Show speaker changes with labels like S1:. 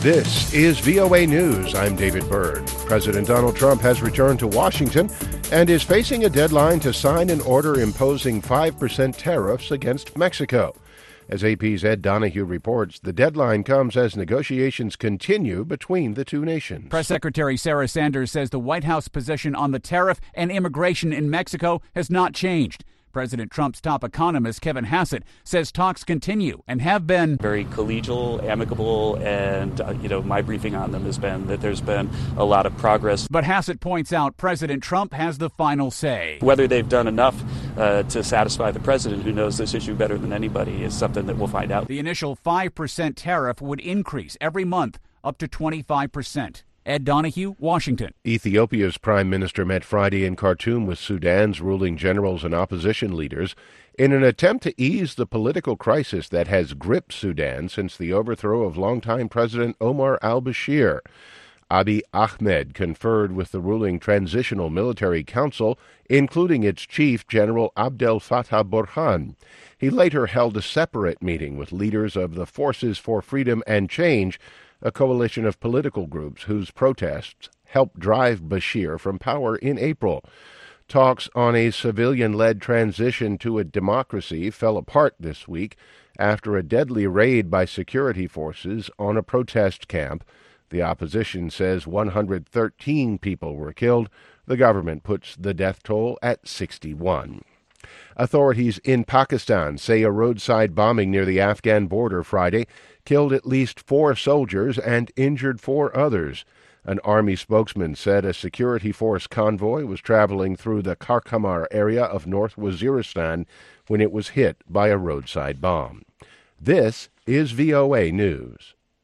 S1: This is VOA News. I'm David Byrd. President Donald Trump has returned to Washington and is facing a deadline to sign an order imposing 5% tariffs against Mexico. As AP's Ed Donahue reports, the deadline comes as negotiations continue between the two nations.
S2: Press Secretary Sarah Sanders says the White House position on the tariff and immigration in Mexico has not changed. President Trump's top economist, Kevin Hassett, says talks continue and have been
S3: very collegial, amicable, and, my briefing on them has been that there's been a lot of progress.
S2: But Hassett points out President Trump has the final say.
S3: Whether they've done enough to satisfy the president, who knows this issue better than anybody, is something that we'll find out.
S2: The initial 5% tariff would increase every month up to 25%. Ed Donahue, Washington.
S1: Ethiopia's prime minister met Friday in Khartoum with Sudan's ruling generals and opposition leaders in an attempt to ease the political crisis that has gripped Sudan since the overthrow of longtime President Omar al-Bashir. Abiy Ahmed conferred with the ruling Transitional Military Council, including its chief, General Abdel Fattah Burhan. He later held a separate meeting with leaders of the Forces for Freedom and Change, a coalition of political groups whose protests helped drive Bashir from power in April. Talks on a civilian-led transition to a democracy fell apart this week after a deadly raid by security forces on a protest camp. The opposition says 113 people were killed. The government puts the death toll at 61. Authorities in Pakistan say a roadside bombing near the Afghan border Friday killed at least 4 soldiers and injured 4 others. An army spokesman said a security force convoy was traveling through the Karkamar area of North Waziristan when it was hit by a roadside bomb. This is VOA News.